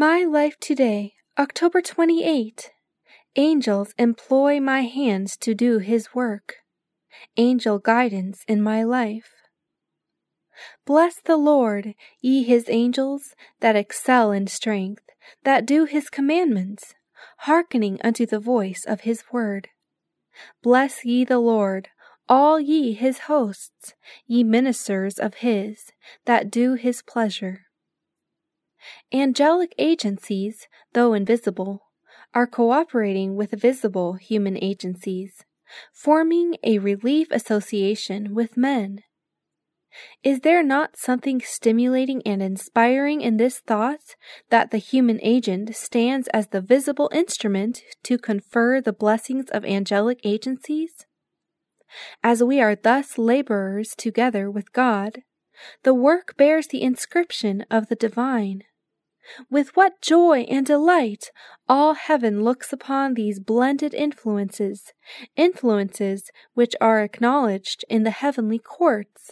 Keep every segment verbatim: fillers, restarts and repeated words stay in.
My life today, October twenty-eighth. Angels employ my hands to do His work. Angel guidance in my life. Bless the Lord, ye His angels, that excel in strength, that do His commandments, hearkening unto the voice of His word. Bless ye the Lord, all ye His hosts, ye ministers of His, that do His pleasure. Angelic agencies, though invisible, are cooperating with visible human agencies, forming a relief association with men. Is there not something stimulating and inspiring in this thought that the human agent stands as the visible instrument to confer the blessings of angelic agencies? As we are thus laborers together with God, the work bears the inscription of the divine. With what joy and delight all heaven looks upon these blended influences, influences which are acknowledged in the heavenly courts.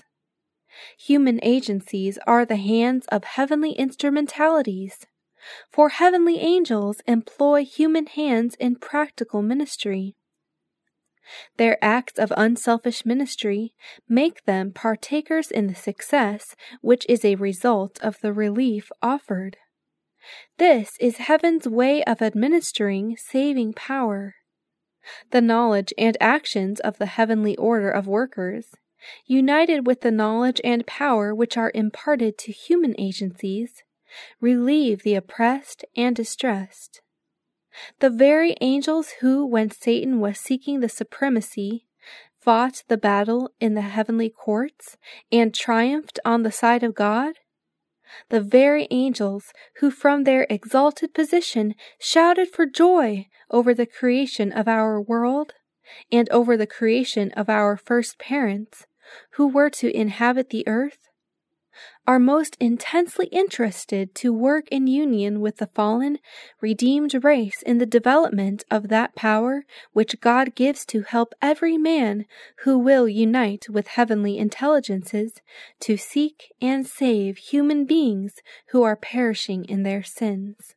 Human agencies are the hands of heavenly instrumentalities, for heavenly angels employ human hands in practical ministry. Their acts of unselfish ministry make them partakers in the success which is a result of the relief offered. This is heaven's way of administering saving power. The knowledge and actions of the heavenly order of workers, united with the knowledge and power which are imparted to human agencies, relieve the oppressed and distressed. The very angels who, when Satan was seeking the supremacy, fought the battle in the heavenly courts and triumphed on the side of God, the very angels who from their exalted position shouted for joy over the creation of our world and over the creation of our first parents, who were to inhabit the earth, are most intensely interested to work in union with the fallen, redeemed race in the development of that power which God gives to help every man who will unite with heavenly intelligences to seek and save human beings who are perishing in their sins.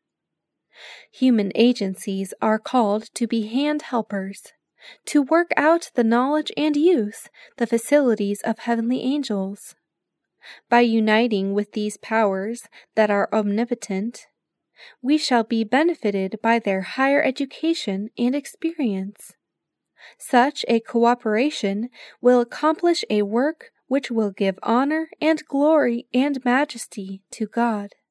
Human agencies are called to be hand helpers, to work out the knowledge and use the facilities of heavenly angels. By uniting with these powers that are omnipotent, we shall be benefited by their higher education and experience. Such a cooperation will accomplish a work which will give honor and glory and majesty to God.